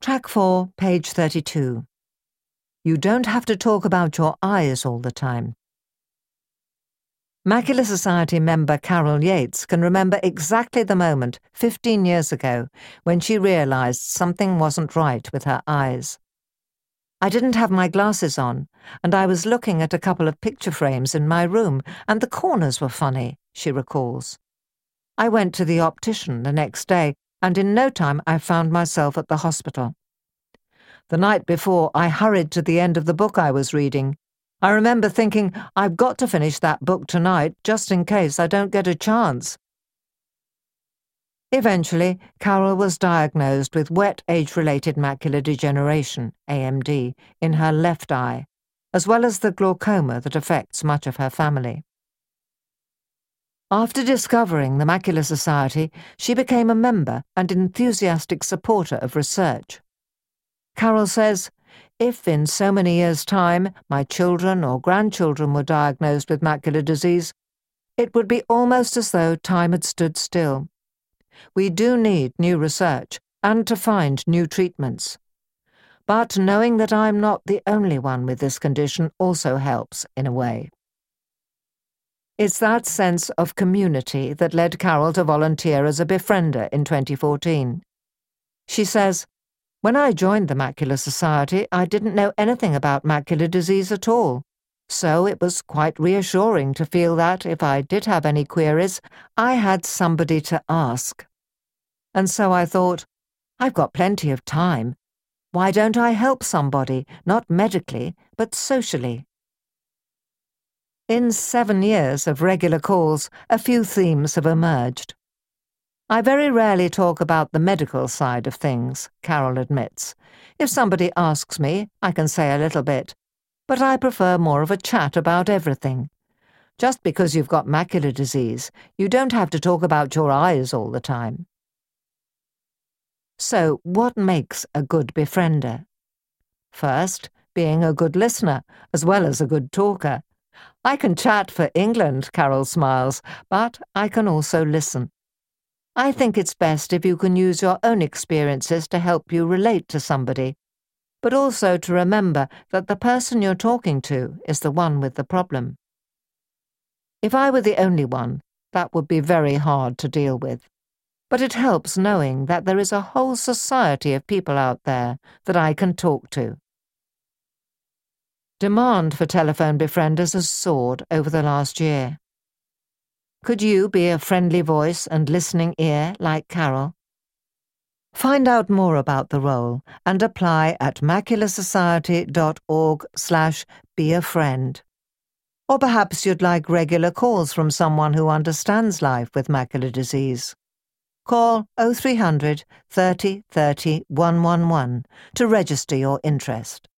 Track 4, page 32. You don't have to talk about your eyes all the time. Macular Society member Carol Yates can remember exactly the moment 15 years ago when she realized something wasn't right with her eyes. I didn't have my glasses on, and I was looking at a couple of picture frames in my room, and the corners were funny, she recalls. I went to the optician the next day, and in no time I found myself at the hospital. The night before, I hurried to the end of the book I was reading. I remember thinking, I've got to finish that book tonight, just in case I don't get a chance. Eventually, Carol was diagnosed with wet age-related macular degeneration, AMD, in her left eye, as well as the glaucoma that affects much of her family. After discovering the Macular Society, she became a member and enthusiastic supporter of research. Carol says, if in so many years' time my children or grandchildren were diagnosed with macular disease, it would be almost as though time had stood still. We do need new research and to find new treatments. But knowing that I'm not the only one with this condition also helps in a way. It's that sense of community that led Carol to volunteer as a befriender in 2014. She says, when I joined the Macular Society, I didn't know anything about macular disease at all, so it was quite reassuring to feel that, if I did have any queries, I had somebody to ask. And so I thought, I've got plenty of time. Why don't I help somebody, not medically, but socially? In 7 years of regular calls, a few themes have emerged. I very rarely talk about the medical side of things, Carol admits. If somebody asks me, I can say a little bit, but I prefer more of a chat about everything. Just because you've got macular disease, you don't have to talk about your eyes all the time. So, what makes a good befriender? First, being a good listener, as well as a good talker. I can chat for England, Carol smiles, but I can also listen. I think it's best if you can use your own experiences to help you relate to somebody, but also to remember that the person you're talking to is the one with the problem. If I were the only one, that would be very hard to deal with. But it helps knowing that there is a whole society of people out there that I can talk to. Demand for telephone befrienders has soared over the last year. Could you be a friendly voice and listening ear like Carol? Find out more about the role and apply at macularsociety.org/beafriend. Or perhaps you'd like regular calls from someone who understands life with macular disease. Call 0300 30 30 111 to register your interest.